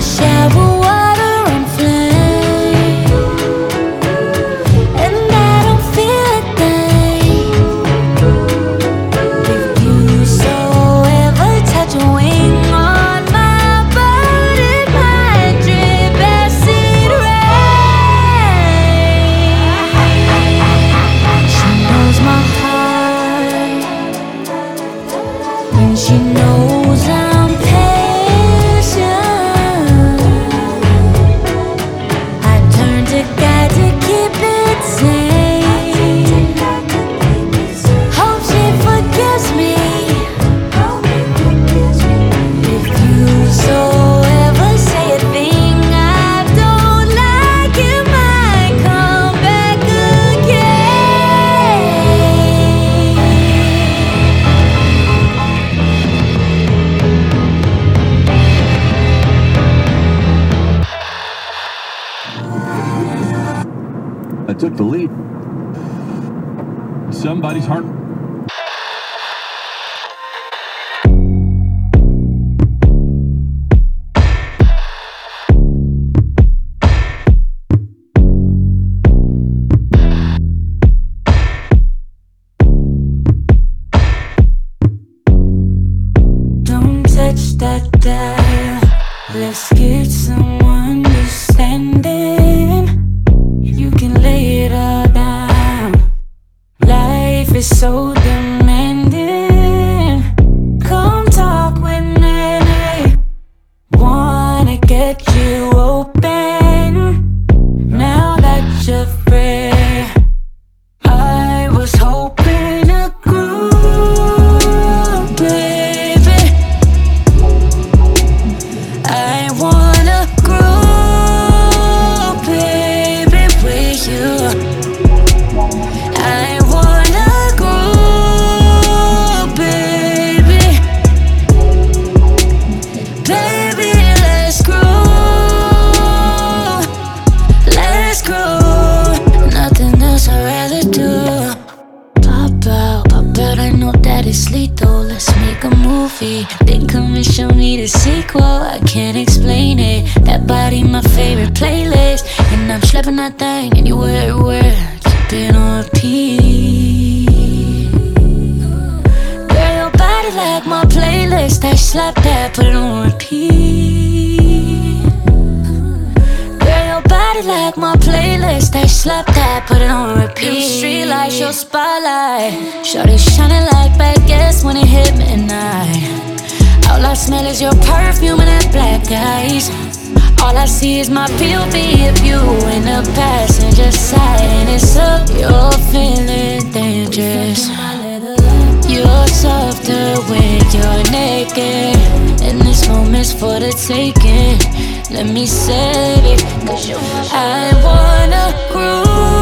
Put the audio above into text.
shower water and flame, and I don't feel a thing. If you so ever touch a wing on my bird, it might drip acid rain. She knows my heart, and she knows I'm patient. I turn to God to keep it sane. Hope she forgives me. If you so ever say a thing I don't like, it might come back again. I took the lead. Somebody's heart. Don't touch that dial. Let's get some understanding. You can lay it all down. Life is so demanding. Come talk with me. Wanna get you open. Now that you're free, I was hoping to groove, baby. I wanna groove, baby, with you. I wanna groove, baby. Baby, let's groove. Let's groove. Nothing else I'd rather do. Pop out, I know that it's lethal. Let's make a movie, then come and show me the sequel. I can't explain it. That body, my favorite playlist, and I'm slapping that thing anywhere. Keep it on repeat. Girl, your body like my playlist. I slap that, put it on repeat. Girl, your body like my playlist. I slap that, put it on repeat. Street lights, your spotlight. Shorty shining like baguettes when it hit midnight. All I smell is your perfume and that black ice. All I see is my POV of you in the passenger side, and it's up. You're feeling dangerous. You're softer when you're naked, and this moment's for the taking. Let me save it, 'cause I wanna groove.